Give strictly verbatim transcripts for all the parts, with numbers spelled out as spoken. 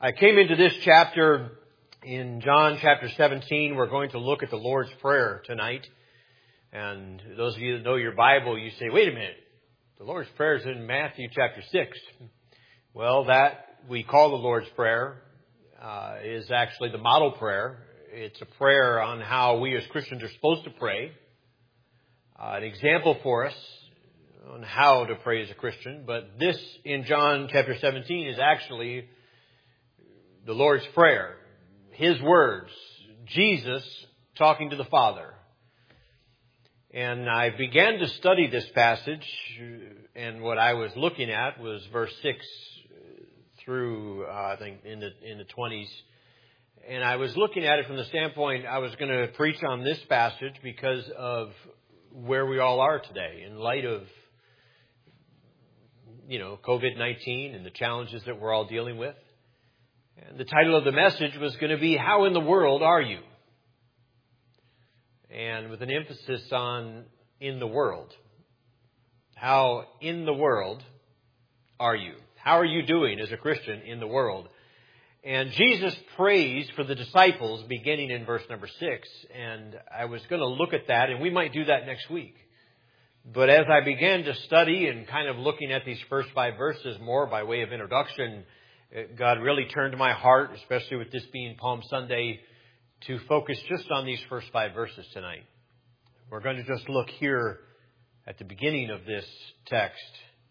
I came into this chapter in John chapter seventeen. We're going to look at the Lord's Prayer tonight. And those of you that know your Bible, you say, wait a minute, the Lord's Prayer is in Matthew chapter six. Well, that we call the Lord's Prayer uh, is actually the model prayer. It's a prayer on how we as Christians are supposed to pray. Uh, an example for us on how to pray as a Christian. But this in John chapter seventeen is actually the Lord's Prayer. His words, Jesus talking to the Father. And I began to study this passage, and what I was looking at was verse six through, uh, I think, in the in the twenties. And I was looking at it from the standpoint, I was going to preach on this passage because of where we all are today, in light of, you know, covid nineteen and the challenges that we're all dealing with. And the title of the message was going to be, How in the World Are You? And with an emphasis on in the world. How in the world are you? How are you doing as a Christian in the world? And Jesus prays for the disciples beginning in verse number six. And I was going to look at that, and we might do that next week. But as I began to study and kind of looking at these first five verses more by way of introduction, God really turned my heart, especially with this being Palm Sunday, to focus just on these first five verses tonight. We're going to just look here at the beginning of this text.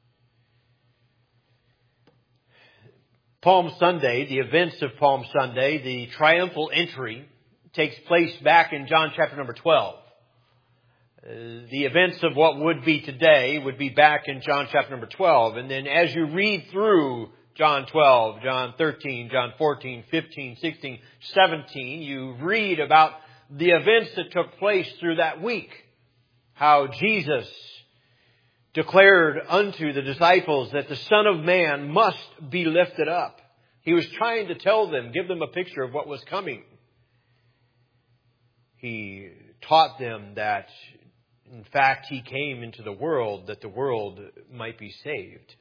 Palm Sunday, the events of Palm Sunday, the triumphal entry takes place back in John chapter number twelve. Uh, the events of what would be today would be back in John chapter number twelve. And then as you read through John twelve, John thirteen, John fourteen, fifteen, sixteen, seventeen, you read about the events that took place through that week. How Jesus declared unto the disciples that the Son of Man must be lifted up. He was trying to tell them, give them a picture of what was coming. He taught them that, in fact, He came into the world that the world might be saved.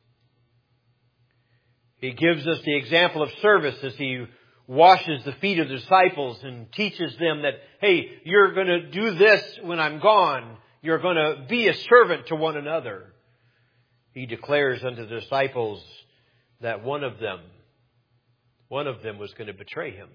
He gives us the example of service as He washes the feet of the disciples and teaches them that, hey, you're going to do this when I'm gone. You're going to be a servant to one another. He declares unto the disciples that one of them, one of them was going to betray Him.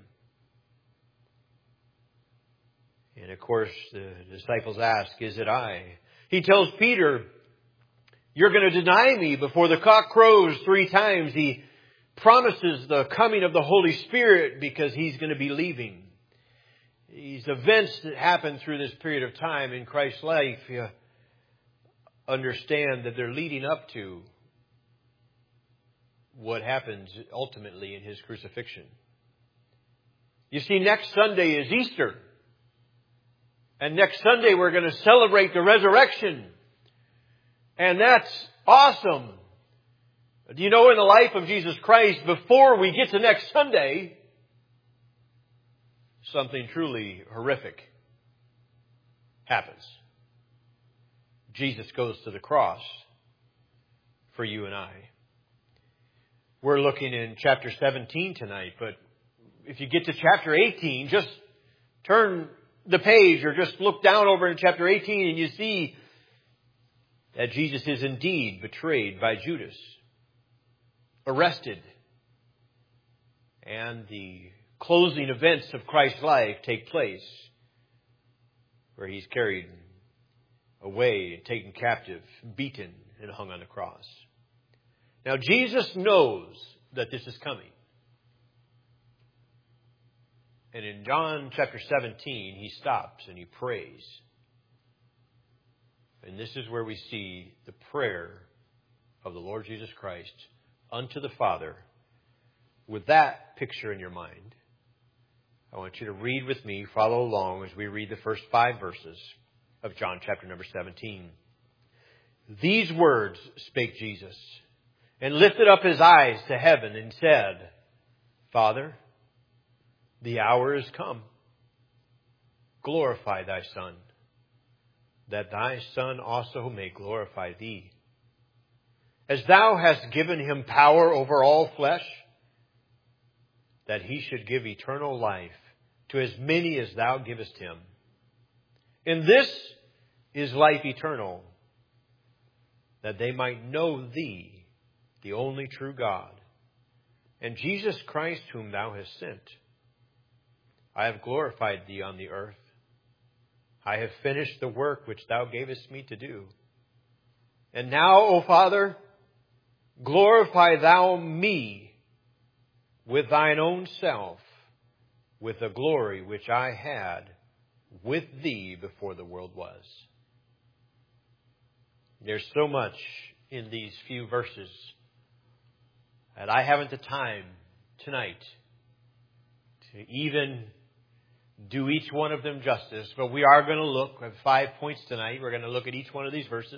And of course, the disciples ask, is it I? He tells Peter, you're going to deny me before the cock crows three times. He promises the coming of the Holy Spirit because He's going to be leaving. These events that happen through this period of time in Christ's life, you understand that they're leading up to what happens ultimately in His crucifixion. You see, next Sunday is Easter. And next Sunday we're going to celebrate the resurrection. And that's awesome. Do you know in the life of Jesus Christ, before we get to next Sunday, something truly horrific happens. Jesus goes to the cross for you and I. We're looking in chapter seventeen tonight, but if you get to chapter eighteen, just turn the page or just look down over in chapter eighteen and you see that Jesus is indeed betrayed by Judas, arrested, and the closing events of Christ's life take place where He's carried away and taken captive, beaten, and hung on the cross. Now, Jesus knows that this is coming. And in John chapter seventeen, He stops and He prays. And this is where we see the prayer of the Lord Jesus Christ unto the Father. With that picture in your mind, I want you to read with me, follow along as we read the first five verses of John chapter number seventeen. These words spake Jesus, and lifted up His eyes to heaven, and said, Father, the hour is come. Glorify Thy Son, that Thy Son also may glorify Thee. As Thou hast given Him power over all flesh, that he should give eternal life to as many as thou givest him. And this is life eternal, that they might know thee, the only true God, and Jesus Christ whom thou hast sent. I have glorified thee on the earth. I have finished the work which thou gavest me to do. And now, O Father, glorify thou me with thine own self, with the glory which I had with thee before the world was. There's so much in these few verses that I haven't the time tonight to even do each one of them justice. But we are going to look at five points tonight. We're going to look at each one of these verses.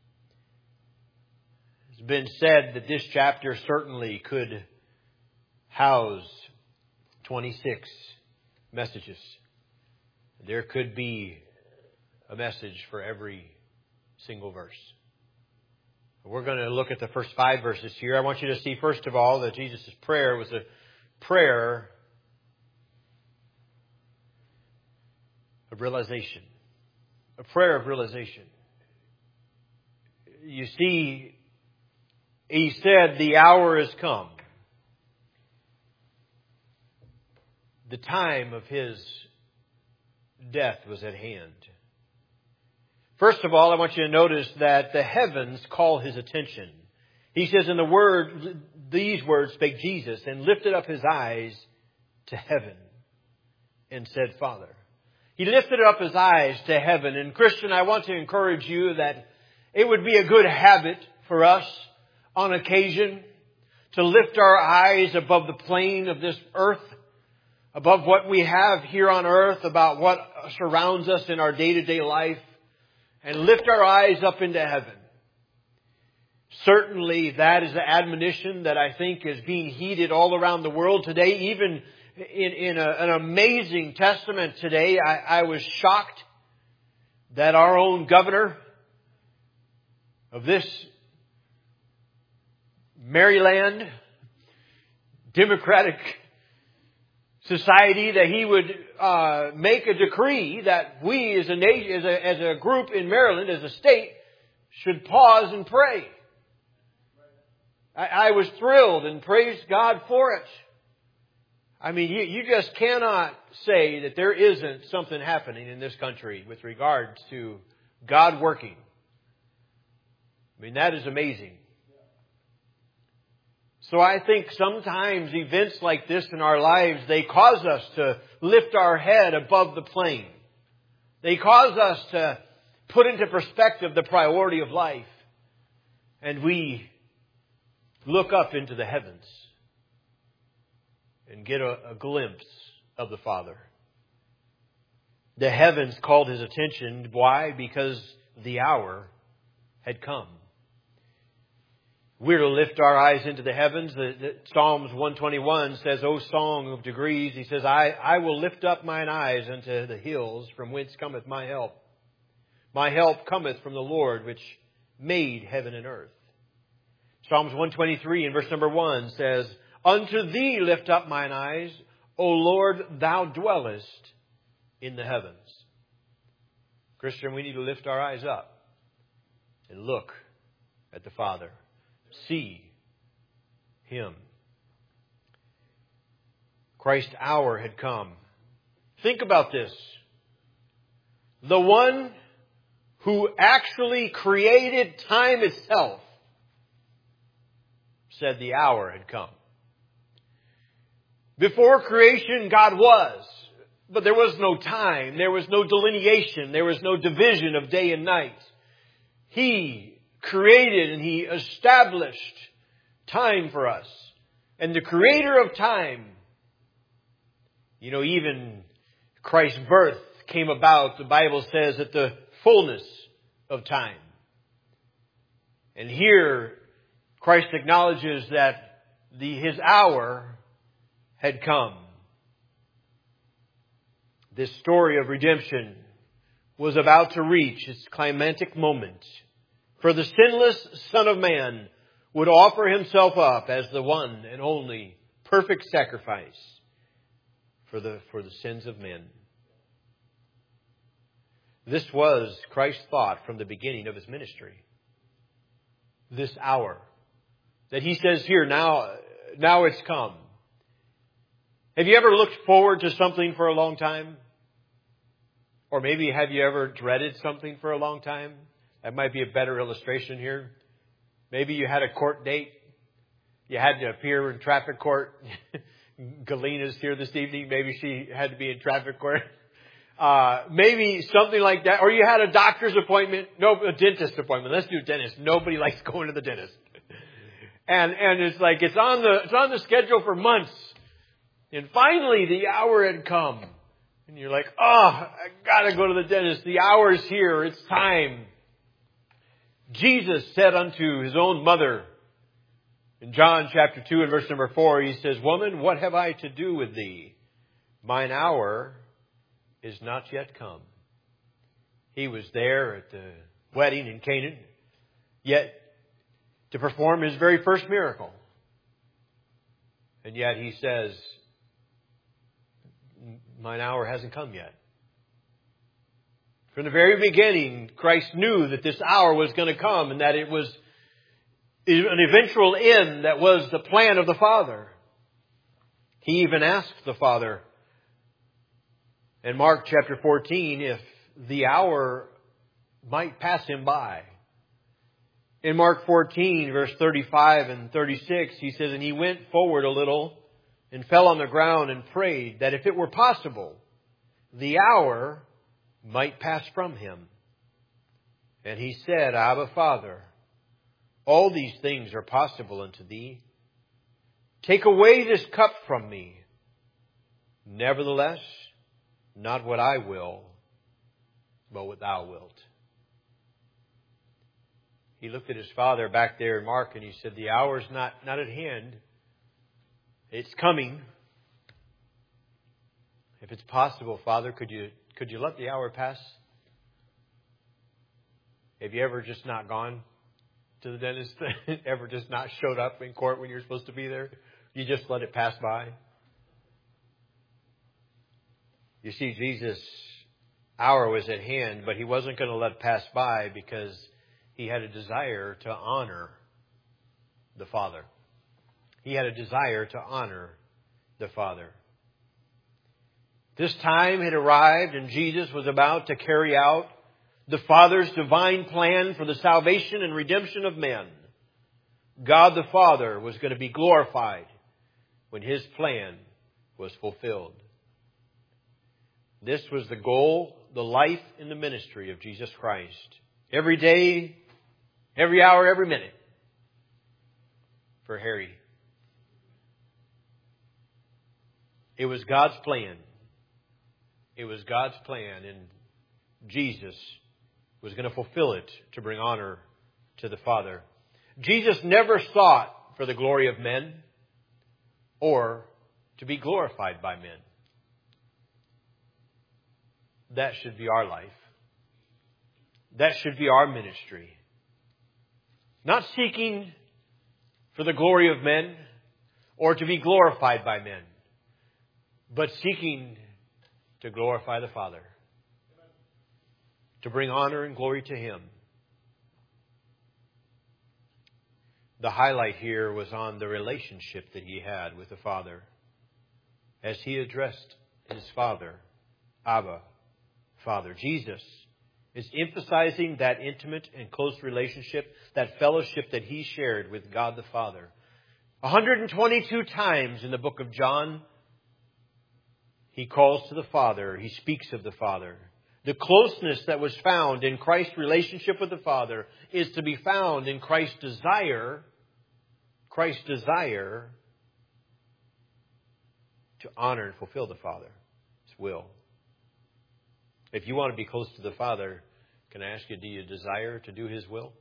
It's been said that this chapter certainly could house twenty-six messages. There could be a message for every single verse. We're going to look at the first five verses here. I want you to see, first of all, that Jesus' prayer was a prayer of realization. A prayer of realization. You see, he said, the hour has come. The time of his death was at hand. First of all, I want you to notice that the heavens call his attention. He says in the word, these words spake Jesus, and lifted up his eyes to heaven and said, Father. He lifted up his eyes to heaven. And Christian, I want to encourage you that it would be a good habit for us on occasion to lift our eyes above the plane of this earth, above what we have here on earth, about what surrounds us in our day-to-day life, and lift our eyes up into heaven. Certainly that is an admonition that I think is being heeded all around the world today. Even in, in a, an amazing testament today, I, I was shocked that our own governor of this Maryland Democratic society, that he would uh, make a decree that we as a nation, as a, as a group in Maryland, as a state, should pause and pray. I, I was thrilled and praised God for it. I mean, you, you just cannot say that there isn't something happening in this country with regards to God working. I mean, that is amazing. So I think sometimes events like this in our lives, they cause us to lift our head above the plane. They cause us to put into perspective the priority of life. And we look up into the heavens and get a, a glimpse of the Father. The heavens called his attention. Why? Because the hour had come. We're to lift our eyes into the heavens. The, the, Psalms one twenty-one says, O song of degrees, he says, I, I will lift up mine eyes unto the hills, from whence cometh my help. My help cometh from the Lord, which made heaven and earth. Psalms one twenty-three in verse number one says, Unto thee lift up mine eyes, O Lord, thou dwellest in the heavens. Christian, we need to lift our eyes up and look at the Father. See him. Christ's hour had come. Think about this. The one who actually created time itself said the hour had come. Before creation, God was, but there was no time. There was no delineation. There was no division of day and night. He created and he established time for us. And the creator of time, you know, even Christ's birth came about, the Bible says, at the fullness of time. And here, Christ acknowledges that the, his hour had come. This story of redemption was about to reach its climactic moment. For the sinless Son of Man would offer himself up as the one and only perfect sacrifice for the, for the sins of men. This was Christ's thought from the beginning of His ministry. This hour. That He says here, now, now it's come. Have you ever looked forward to something for a long time? Or maybe have you ever dreaded something for a long time? That might be a better illustration here. Maybe you had a court date. You had to appear in traffic court. Galena's here this evening. Maybe she had to be in traffic court. Uh, maybe something like that. Or you had a doctor's appointment. No, a dentist appointment. Let's do dentist. Nobody likes going to the dentist. And, and it's like, it's on the, it's on the schedule for months. And finally the hour had come. And you're like, oh, I gotta go to the dentist. The hour's here. It's time. Jesus said unto His own mother, in John chapter two and verse number four, He says, Woman, what have I to do with thee? Mine hour is not yet come. He was there at the wedding in Canaan, yet to perform His very first miracle. And yet He says, mine hour hasn't come yet. From the very beginning, Christ knew that this hour was going to come and that it was an eventual end that was the plan of the Father. He even asked the Father in Mark chapter fourteen if the hour might pass Him by. In Mark fourteen, verse thirty-five and thirty-six, He says, And He went forward a little and fell on the ground and prayed that if it were possible, the hour might pass from Him. And He said, Abba, Father, all these things are possible unto Thee. Take away this cup from me. Nevertheless, not what I will, but what Thou wilt. He looked at His Father back there in Mark and He said, the hour's not, not at hand. It's coming. If it's possible, Father, could you could you let the hour pass? Have you ever just not gone to the dentist? Ever just not showed up in court when you're supposed to be there? You just let it pass by? You see, Jesus' hour was at hand, but He wasn't going to let it pass by because He had a desire to honor the Father. He had a desire to honor the Father. This time had arrived and Jesus was about to carry out the Father's divine plan for the salvation and redemption of men. God the Father was going to be glorified when His plan was fulfilled. This was the goal, the life, and the ministry of Jesus Christ. Every day, every hour, every minute for Harry. It was God's plan. It was God's plan, and Jesus was going to fulfill it to bring honor to the Father. Jesus never sought for the glory of men or to be glorified by men. That should be our life. That should be our ministry. Not seeking for the glory of men or to be glorified by men, but seeking to glorify the Father, to bring honor and glory to Him. The highlight here was on the relationship that He had with the Father as He addressed His Father, Abba, Father. Jesus is emphasizing that intimate and close relationship, that fellowship that He shared with God the Father. one hundred twenty-two times in the book of John, He calls to the Father. He speaks of the Father. The closeness that was found in Christ's relationship with the Father is to be found in Christ's desire, Christ's desire to honor and fulfill the Father's will. If you want to be close to the Father, can I ask you, do you desire to do His will?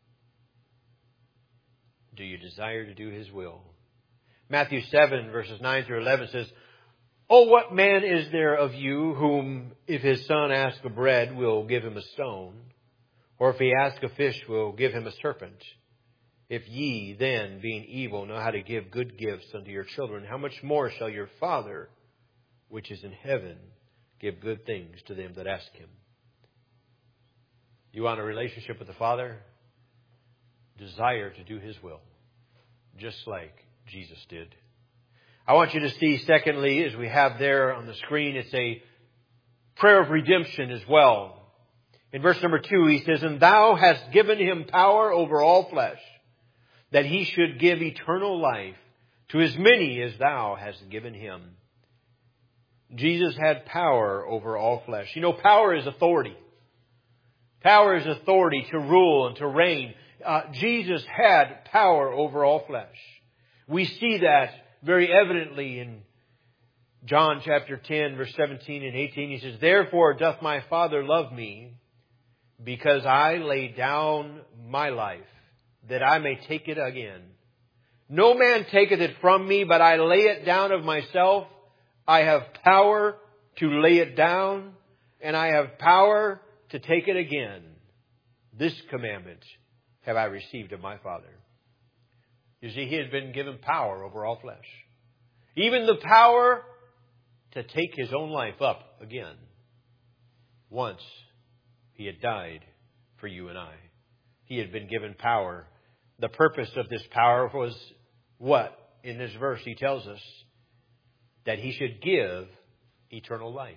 Do you desire to do His will? Matthew seven, verses nine through eleven says, Oh, what man is there of you whom, if his son ask of bread, will give him a stone? Or if he ask a fish, will give him a serpent? If ye then, being evil, know how to give good gifts unto your children, how much more shall your Father, which is in heaven, give good things to them that ask Him? You want a relationship with the Father? Desire to do His will, just like Jesus did. I want you to see, secondly, as we have there on the screen, it's a prayer of redemption as well. In verse number two, he says, and thou hast given Him power over all flesh, that He should give eternal life to as many as thou hast given Him. Jesus had power over all flesh. You know, power is authority. Power is authority to rule and to reign. Uh, Jesus had power over all flesh. We see that very evidently in John chapter ten, verse seventeen and eighteen. He says, therefore doth my Father love me, because I lay down my life, that I may take it again. No man taketh it from me, but I lay it down of myself. I have power to lay it down, and I have power to take it again. This commandment have I received of my Father. You see, He had been given power over all flesh. Even the power to take His own life up again. Once He had died for you and I. He had been given power. The purpose of this power was what? In this verse He tells us that He should give eternal life.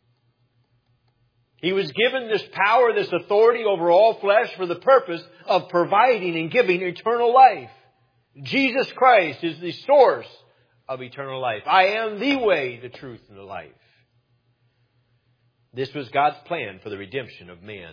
He was given this power, this authority over all flesh for the purpose of providing and giving eternal life. Jesus Christ is the source of eternal life. I am the way, the truth, and the life. This was God's plan for the redemption of man.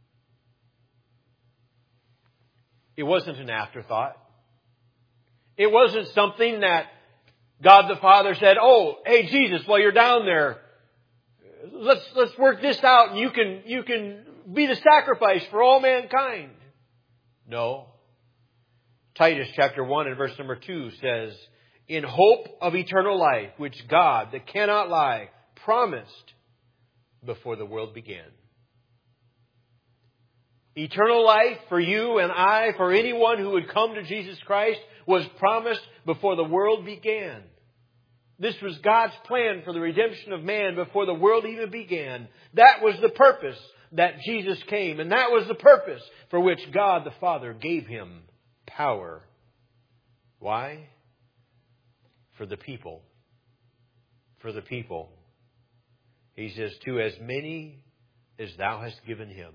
It wasn't an afterthought. It wasn't something that God the Father said, oh, hey Jesus, while you're down there, let's let's work this out and you can you can be the sacrifice for all mankind. No. Titus chapter one and verse number two says, in hope of eternal life, which God, that cannot lie, promised before the world began. Eternal life for you and I, for anyone who would come to Jesus Christ, was promised before the world began. This was God's plan for the redemption of man before the world even began. That was the purpose that Jesus came. And that was the purpose for which God the Father gave Him power. Why? For the people. For the people. He says, to as many as thou hast given Him.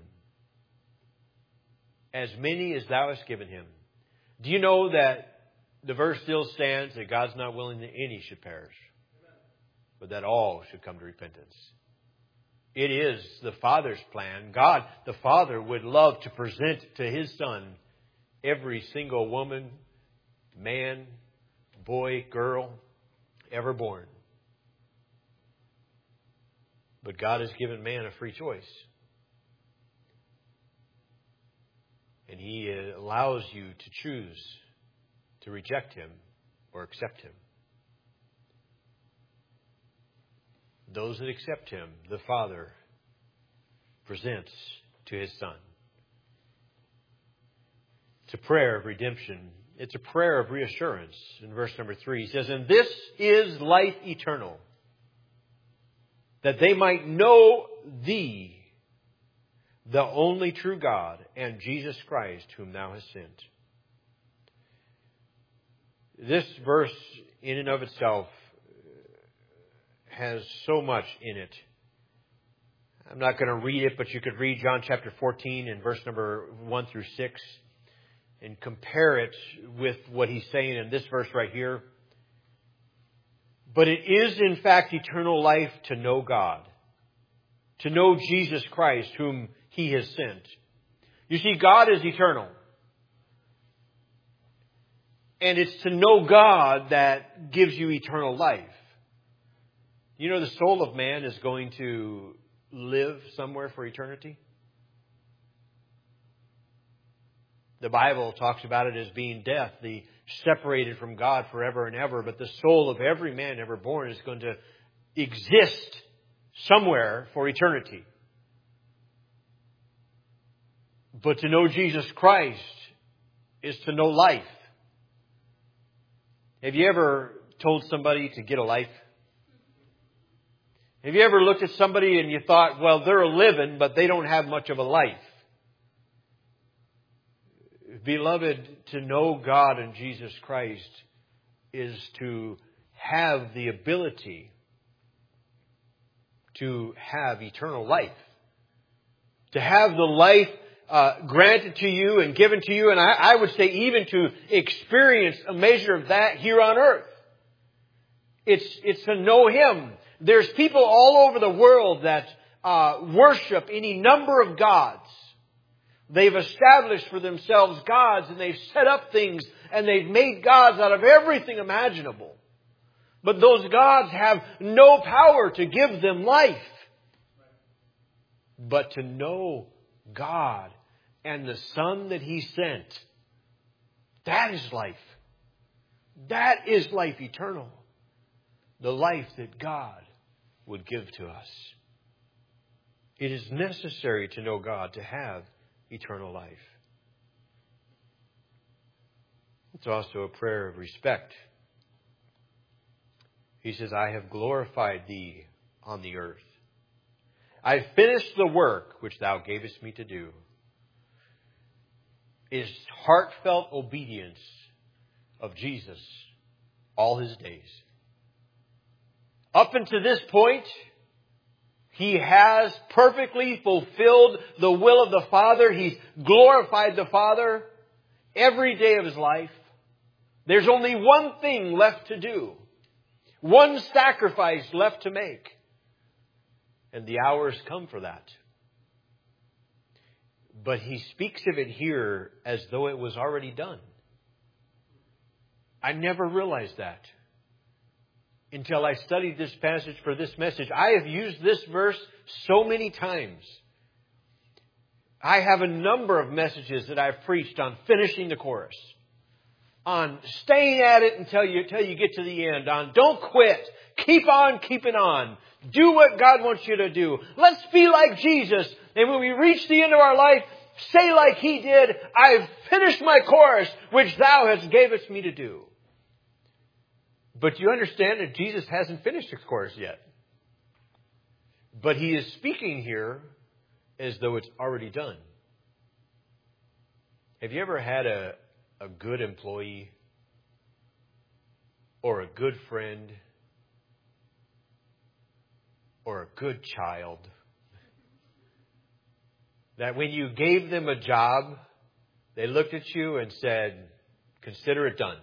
As many as thou hast given Him. Do you know that the verse still stands that God's not willing that any should perish, but that all should come to repentance? It is the Father's plan. God, the Father, would love to present to His Son every single woman, man, boy, girl, ever born. But God has given man a free choice. And He allows you to choose to reject Him or accept Him. Those that accept Him, the Father presents to His Son. It's a prayer of redemption. It's a prayer of reassurance. In verse number three, He says, and this is life eternal, that they might know Thee, the only true God, and Jesus Christ, whom Thou hast sent. This verse, in and of itself, has so much in it. I'm not going to read it, but you could read John chapter fourteen and verse number one through six and compare it with what He's saying in this verse right here. But it is, in fact, eternal life to know God, to know Jesus Christ, whom He has sent. You see, God is eternal. And it's to know God that gives you eternal life. You know, the soul of man is going to live somewhere for eternity. The Bible talks about it as being death, the separated from God forever and ever. But the soul of every man ever born is going to exist somewhere for eternity. But to know Jesus Christ is to know life. Have you ever told somebody to get a life? Have you ever looked at somebody and you thought, well, they're living, but they don't have much of a life? Beloved, to know God and Jesus Christ is to have the ability to have eternal life. To have the life uh, granted to you and given to you, and I, I would say even to experience a measure of that here on earth. It's, it's to know Him. There's people all over the world that uh, worship any number of gods. They've established for themselves gods, and they've set up things, and they've made gods out of everything imaginable. But those gods have no power to give them life. But to know God and the Son that He sent, that is life. That is life eternal. The life that God would give to us. It is necessary to know God to have eternal life. It's also a prayer of respect. He says, I have glorified Thee on the earth. I have finished the work which Thou gavest me to do. Is heartfelt obedience of Jesus all His days. Up until this point, He has perfectly fulfilled the will of the Father. He's glorified the Father every day of His life. There's only one thing left to do. One sacrifice left to make. And the hour has come for that. But He speaks of it here as though it was already done. I never realized that until I studied this passage for this message. I have used this verse so many times. I have a number of messages that I've preached on finishing the course, on staying at it until you, until you get to the end, on don't quit, keep on keeping on, do what God wants you to do. Let's be like Jesus. And when we reach the end of our life, say like He did, I've finished my course, which Thou hast gavest me to do. But you understand that Jesus hasn't finished His course yet. But He is speaking here as though it's already done. Have you ever had a, a good employee or a good friend or a good child that when you gave them a job, they looked at you and said, consider it done?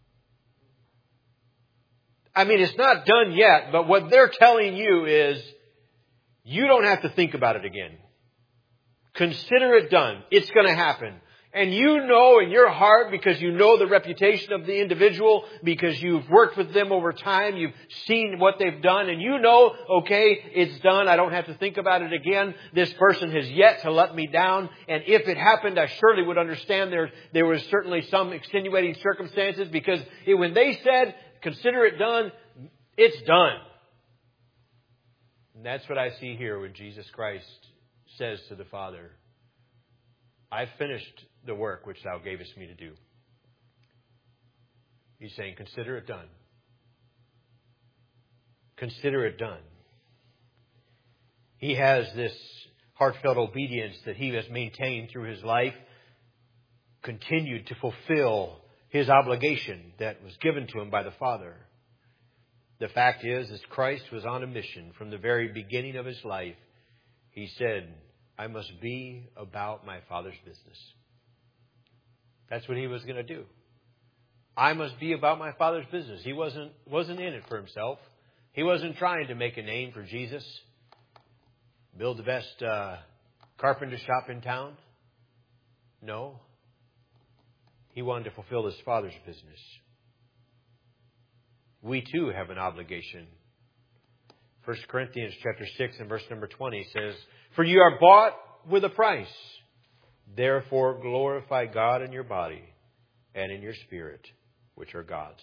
I mean, it's not done yet, but what they're telling you is, you don't have to think about it again. Consider it done. It's going to happen. And you know in your heart, because you know the reputation of the individual, because you've worked with them over time, you've seen what they've done, and you know, okay, it's done. I don't have to think about it again. This person has yet to let me down. And if it happened, I surely would understand there, there was certainly some extenuating circumstances, because it, when they said, consider it done, it's done. And that's what I see here when Jesus Christ says to the Father, I've finished the work which Thou gavest me to do. He's saying, consider it done. Consider it done. He has this heartfelt obedience that He has maintained through His life, continued to fulfill His obligation that was given to Him by the Father. The fact is, as Christ was on a mission from the very beginning of His life, He said, I must be about my Father's business. That's what He was going to do. I must be about my Father's business. He wasn't, wasn't in it for Himself. He wasn't trying to make a name for Jesus. Build the best uh, carpenter shop in town. No. He wanted to fulfill His Father's business. We too have an obligation. First Corinthians chapter six and verse number twenty says, for you are bought with a price. Therefore glorify God in your body and in your spirit, which are God's.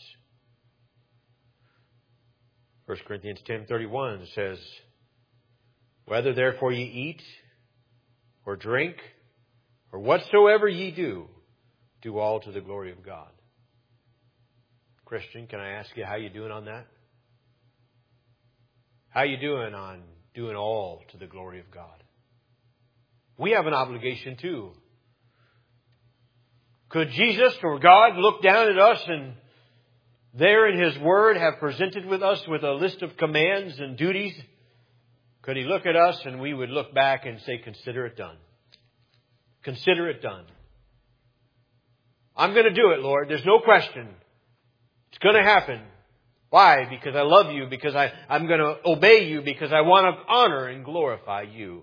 First Corinthians ten thirty-one says, whether therefore ye eat or drink or whatsoever ye do, do all to the glory of God. Christian, can I ask you how you doing on that? How you doing on doing all to the glory of God? We have an obligation too. Could Jesus or God look down at us and there in His Word have presented with us with a list of commands and duties? Could He look at us and we would look back and say, consider it done. Consider it done. I'm going to do it, Lord. There's no question. It's going to happen. Why? Because I love you. Because I, I'm going to obey you. Because I want to honor and glorify you.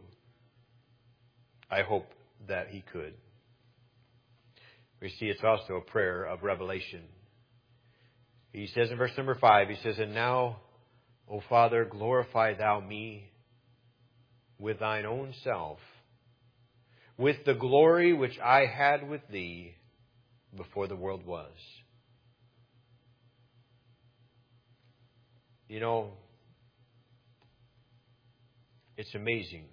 I hope that He could. We see it's also a prayer of revelation. He says in verse number five, He says, and now, O Father, glorify Thou me with Thine own self, with the glory which I had with Thee before the world was. You know, it's amazing.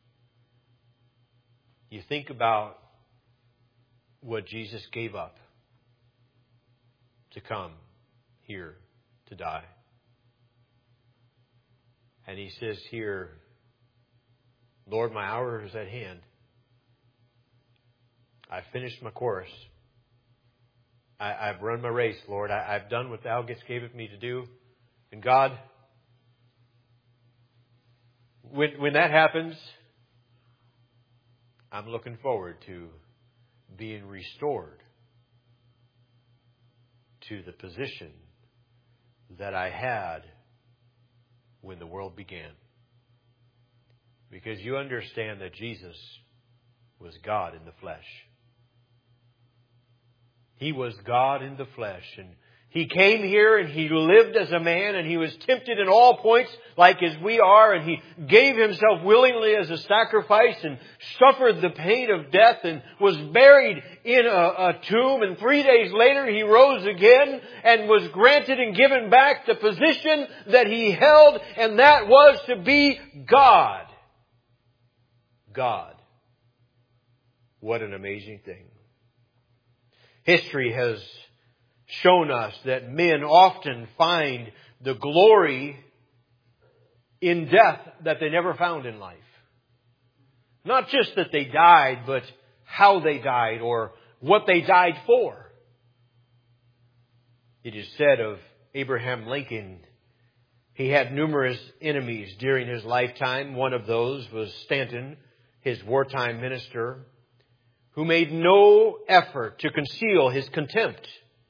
You think about what Jesus gave up to come here to die. And He says here, Lord, my hour is at hand. I've finished my course. I, I've run my race, Lord. I, I've done what Thou gave it me to do. And God, when, when that happens, I'm looking forward to being restored to the position that I had when the world began. Because you understand that Jesus was God in the flesh. He was God in the flesh. And He came here and He lived as a man and He was tempted in all points like as we are. And He gave Himself willingly as a sacrifice and suffered the pain of death and was buried in a, a tomb. And three days later He rose again and was granted and given back the position that He held. And that was to be God. God. What an amazing thing. History has shown us that men often find the glory in death that they never found in life. Not just that they died, but how they died or what they died for. It is said of Abraham Lincoln, he had numerous enemies during his lifetime. One of those was Stanton, his wartime minister, who made no effort to conceal his contempt.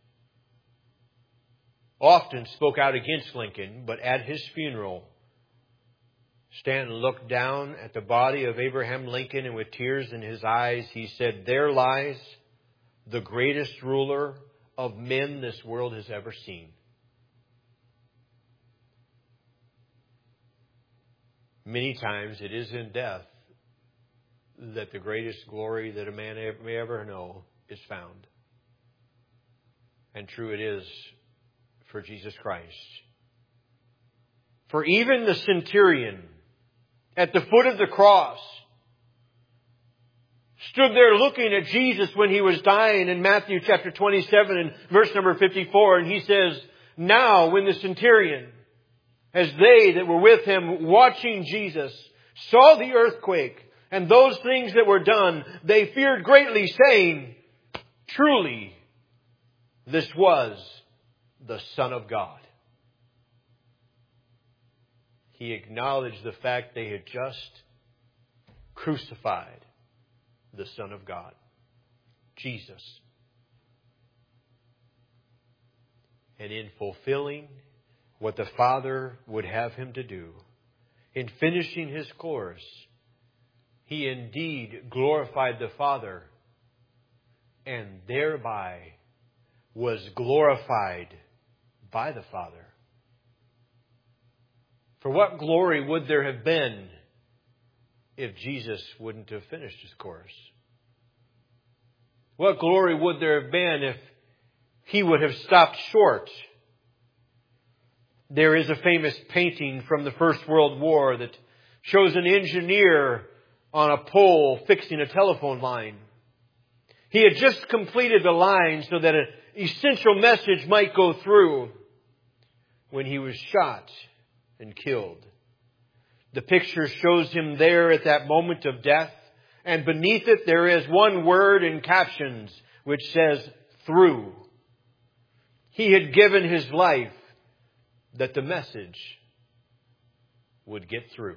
Often spoke out against Lincoln, but at his funeral, Stanton looked down at the body of Abraham Lincoln and with tears in his eyes, he said, there lies the greatest ruler of men this world has ever seen. Many times it is in death that the greatest glory that a man may ever know is found. And true it is for Jesus Christ. For even the centurion at the foot of the cross stood there looking at Jesus when He was dying in Matthew chapter twenty-seven and verse number fifty-four. And he says, now when the centurion, as they that were with him watching Jesus, saw the earthquake and those things that were done, they feared greatly, saying, truly, this was the Son of God. He acknowledged the fact they had just crucified the Son of God, Jesus. And in fulfilling what the Father would have Him to do, in finishing His course, He indeed glorified the Father and thereby was glorified by the Father. For what glory would there have been if Jesus wouldn't have finished His course? What glory would there have been if He would have stopped short? There is a famous painting from the First World War that shows an engineer on a pole fixing a telephone line. He had just completed the line so that an essential message might go through when he was shot and killed. The picture shows him there at that moment of death, and beneath it there is one word in captions which says, through. He had given his life that the message would get through.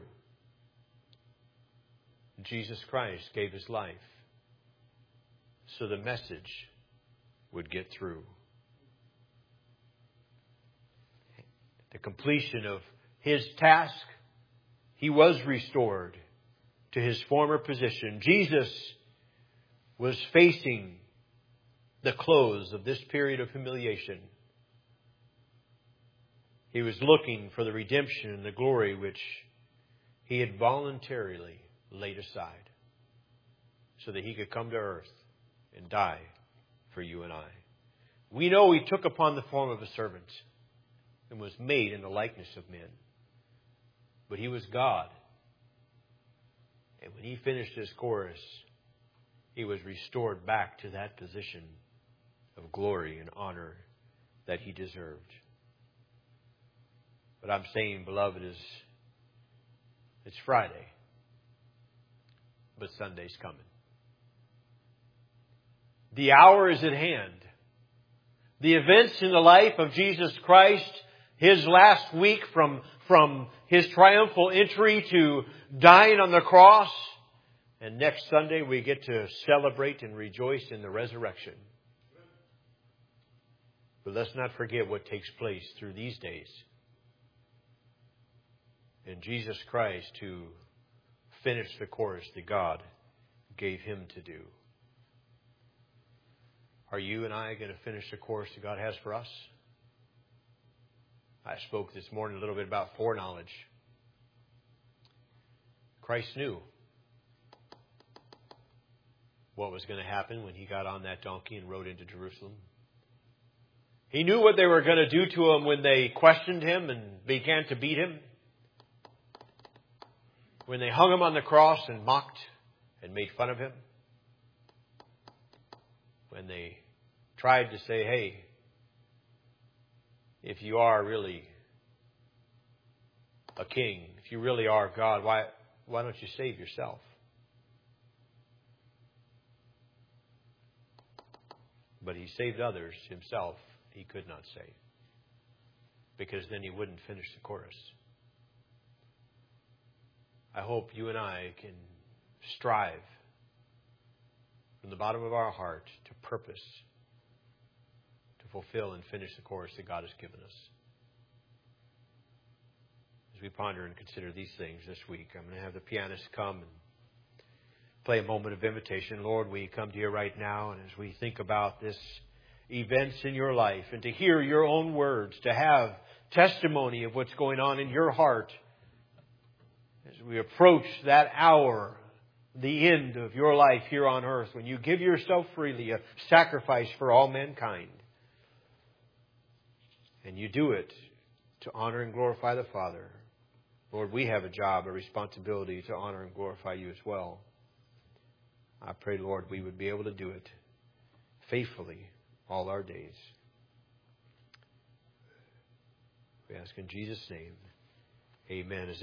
Jesus Christ gave his life so the message would get through. The completion of his task, he was restored to his former position. Jesus was facing the close of this period of humiliation. He was looking for the redemption and the glory which he had voluntarily laid aside so that he could come to earth and die for you and I. We know he took upon the form of a servant and was made in the likeness of men. But he was God. And when he finished his course, he was restored back to that position of glory and honor that he deserved. But I'm saying, beloved, is it's Friday, but Sunday's coming. The hour is at hand. The events in the life of Jesus Christ, his last week from, from his triumphal entry to dying on the cross, and next Sunday we get to celebrate and rejoice in the resurrection. But let's not forget what takes place through these days. And Jesus Christ who finished the course that God gave him to do. Are you and I going to finish the course that God has for us? I spoke this morning a little bit about foreknowledge. Christ knew what was going to happen when he got on that donkey and rode into Jerusalem. He knew what they were going to do to him when they questioned him and began to beat him. When they hung him on the cross and mocked and made fun of him. When they tried to say, hey, if you are really a king, if you really are God, why, why don't you save yourself? But he saved others. Himself, he could not save. Because then he wouldn't finish the chorus. I hope you and I can strive from the bottom of our heart to purpose to fulfill and finish the course that God has given us. As we ponder and consider these things this week, I'm going to have the pianist come and play a moment of invitation. Lord, we come to you right now, and as we think about this events in your life and to hear your own words, to have testimony of what's going on in your heart, as we approach that hour, the end of your life here on earth, when you give yourself freely, a sacrifice for all mankind. And you do it to honor and glorify the Father. Lord, we have a job, a responsibility to honor and glorify you as well. I pray, Lord, we would be able to do it faithfully all our days. We ask in Jesus' name, amen.